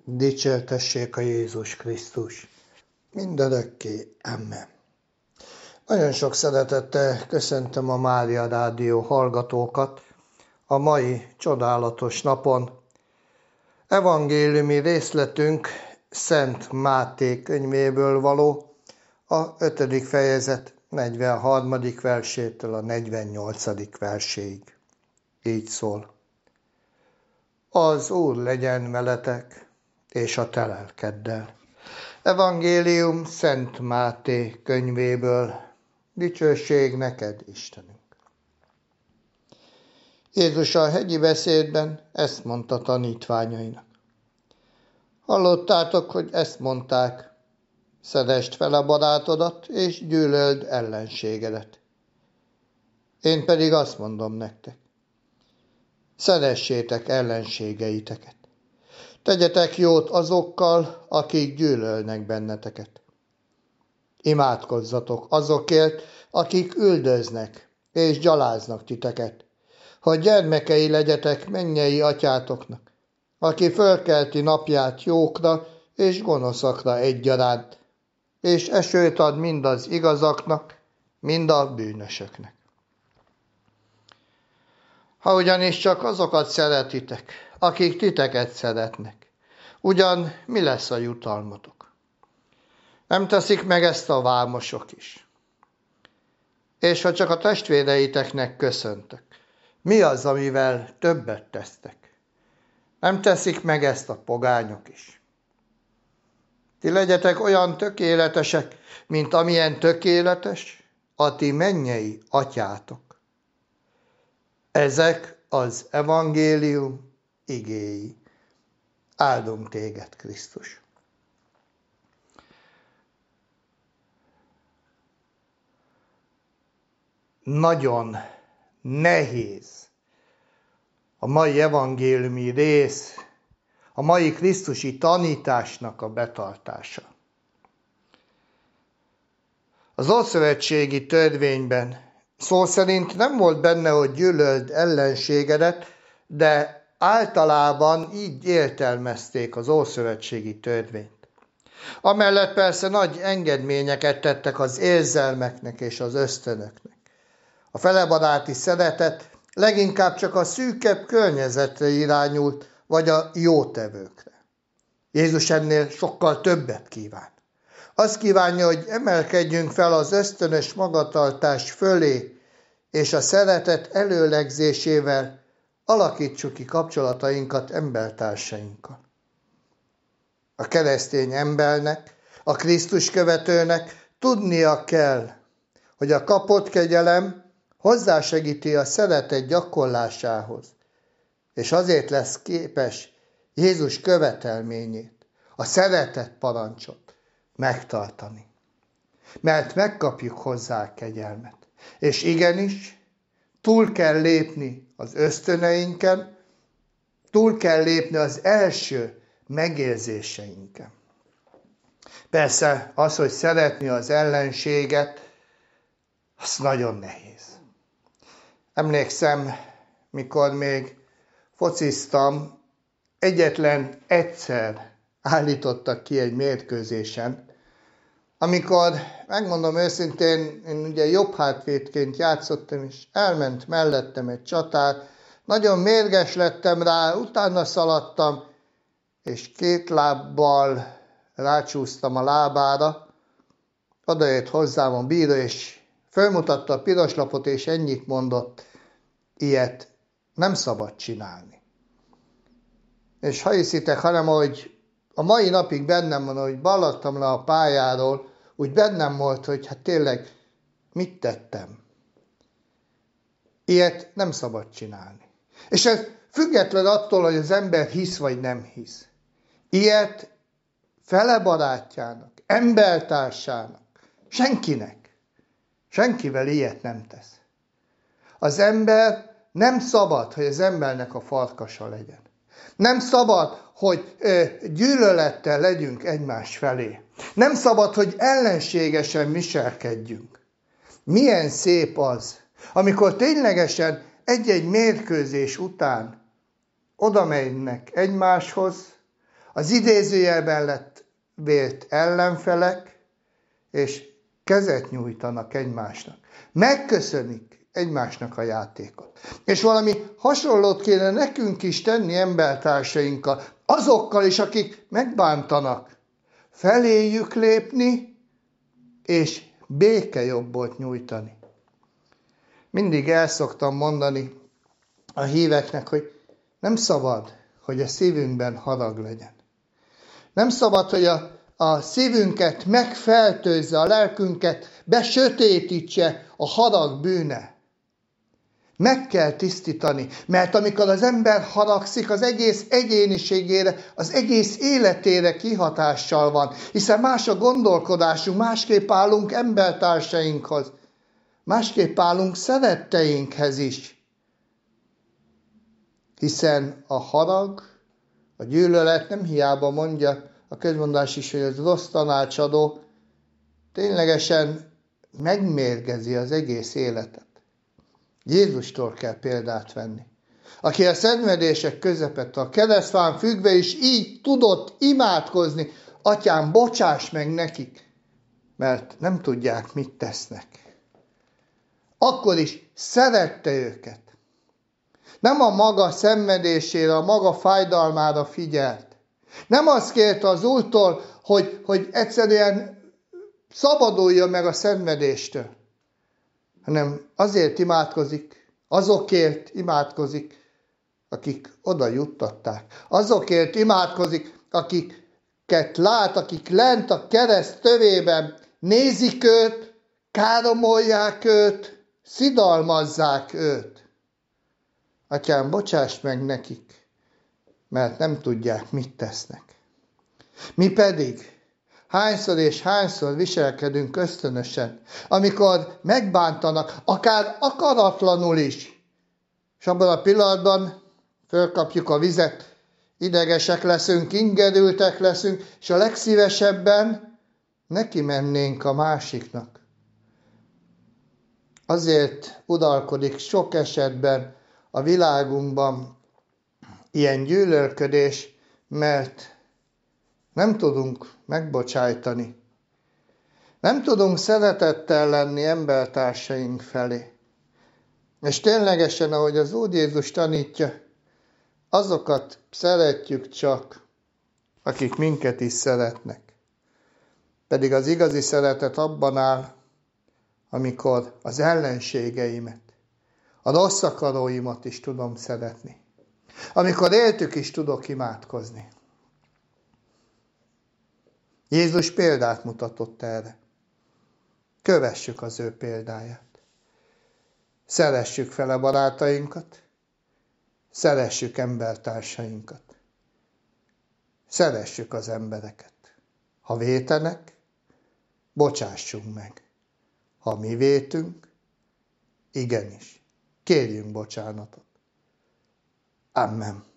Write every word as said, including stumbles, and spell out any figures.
Dicsértessék a Jézus Krisztus. Mindörökké. Amen. Nagyon sok szeretettel köszöntöm a Mária Rádió hallgatókat a mai csodálatos napon. Evangéliumi részletünk Szent Máté könyvéből való, a ötödik fejezet negyvenharmadik versétől a negyvennyolcadik verséig. Így szól. Az Úr legyen veletek, és a te lelkeddel. Evangélium Szent Máté könyvéből. Dicsőség neked, Istenünk. Jézus a hegyi beszédben ezt mondta tanítványainak. Hallottátok, hogy ezt mondták, szeresd fel a barátodat, és gyűlöld ellenségedet. Én pedig azt mondom nektek, szeressétek ellenségeiteket. Tegyetek jót azokkal, akik gyűlölnek benneteket. Imádkozzatok azokért, akik üldöznek és gyaláznak titeket, hogy gyermekei legyetek mennyei atyátoknak, aki fölkelti napját jókra és gonoszakra egyaránt, és esőt ad mind az igazaknak, mind a bűnösöknek. Ha ugyanis csak azokat szeretitek, akik titeket szeretnek, ugyan mi lesz a jutalmatok? Nem teszik meg ezt a vámosok is? És ha csak a testvéreiteknek köszöntök, mi az, amivel többet tesztek? Nem teszik meg ezt a pogányok is? Ti legyetek olyan tökéletesek, mint amilyen tökéletes a ti mennyei atyátok. Ezek az evangélium igéi. Áldunk téged, Krisztus. Nagyon nehéz a mai evangéliumi rész, a mai krisztusi tanításnak a betartása. Az ószövetségi törvényben szó szerint nem volt benne, hogy gyűlöld ellenségedet, de általában így értelmezték az ószövetségi törvényt. Amellett persze nagy engedményeket tettek az érzelmeknek és az ösztönöknek. A felebaráti szeretet leginkább csak a szűkebb környezetre irányult, vagy a jótevőkre. Jézus ennél sokkal többet kíván. Azt kívánja, hogy emelkedjünk fel az ösztönös magatartás fölé, és a szeretet előlegzésével alakítsuk ki kapcsolatainkat embertársainkkal. A keresztény embernek, a Krisztus követőnek tudnia kell, hogy a kapott kegyelem hozzásegíti a szeretet gyakorlásához, és azért lesz képes Jézus követelményét, a szeretet parancsot megtartani. Mert megkapjuk hozzá a kegyelmet. És igenis, túl kell lépni az ösztöneinken, túl kell lépni az első megérzéseinken. Persze az, hogy szeretni az ellenséget, az nagyon nehéz. Emlékszem, mikor még fociztam, egyetlen egyszer állítottak ki egy mérkőzésen, amikor, megmondom őszintén, én ugye jobb hátvédként játszottam, és elment mellettem egy csatár, nagyon mérges lettem rá, utána szaladtam, és két lábbal rácsúsztam a lábára, odajött hozzám a bíró, és fölmutatta a piros lapot, és ennyit mondott, ilyet nem szabad csinálni. És ha hiszitek, hanem ahogy a mai napig bennem van, hogy balladtam le a pályáról, úgy bennem volt, hogy hát tényleg mit tettem. Ilyet nem szabad csinálni. És ez független attól, hogy az ember hisz vagy nem hisz. Ilyet fele barátjának, embertársának, senkinek, senkivel ilyet nem tesz. Az ember nem szabad, hogy az embernek a farkasa legyen. Nem szabad, hogy ö, gyűlölettel legyünk egymás felé. Nem szabad, hogy ellenségesen viselkedjünk. Milyen szép az, amikor ténylegesen egy-egy mérkőzés után oda mennek egymáshoz, az idézőjelben lett vélt ellenfelek, és kezet nyújtanak egymásnak. Megköszönik egymásnak a játékot. És valami hasonlót kéne nekünk is tenni embertársainkkal, azokkal is, akik megbántanak. Feléjük lépni, és békejobbot nyújtani. Mindig el szoktam mondani a híveknek, hogy nem szabad, hogy a szívünkben harag legyen. Nem szabad, hogy a, a szívünket megfertőzze, a lelkünket besötétítse a harag bűne. Meg kell tisztítani, mert amikor az ember haragszik, az egész egyéniségére, az egész életére kihatással van, hiszen más a gondolkodásunk, másképp állunk embertársainkhoz, másképp állunk szeretteinkhez is. Hiszen a harag, a gyűlölet nem hiába mondja a közmondás is, hogy ez rossz tanácsadó, ténylegesen megmérgezi az egész életet. Jézustól kell példát venni, aki a szenvedések közepette, a keresztfán függve is így tudott imádkozni, Atyám, bocsáss meg nekik, mert nem tudják, mit tesznek. Akkor is szerette őket. Nem a maga szenvedésére, a maga fájdalmára figyelt. Nem azt kérte az Úrtól, hogy, hogy egyszerűen szabaduljon meg a szenvedéstől, hanem azért imádkozik, azokért imádkozik, akik oda juttatták. Azokért imádkozik, akiket lát, akik lent a kereszt tövében nézik őt, káromolják őt, szidalmazzák őt. Atyám, bocsáss meg nekik, mert nem tudják, mit tesznek. Mi pedig hányszor és hányszor viselkedünk ösztönösen, amikor megbántanak, akár akaratlanul is, és abban a pillanatban fölkapjuk a vizet, idegesek leszünk, ingerültek leszünk, és a legszívesebben neki mennénk a másiknak. Azért uralkodik sok esetben a világunkban ilyen gyűlölködés, mert nem tudunk megbocsájtani. Nem tudunk szeretettel lenni embertársaink felé. És ténylegesen, ahogy az Úr Jézus tanítja, azokat szeretjük csak, akik minket is szeretnek. Pedig az igazi szeretet abban áll, amikor az ellenségeimet, a rossz akaróimat is tudom szeretni. Amikor éltük is tudok imádkozni. Jézus példát mutatott erre. Kövessük az ő példáját. Szeressük fel a barátainkat, szeressük embertársainkat. Szeressük az embereket. Ha vétenek, bocsássunk meg. Ha mi vétünk, igenis, kérjünk bocsánatot. Amen.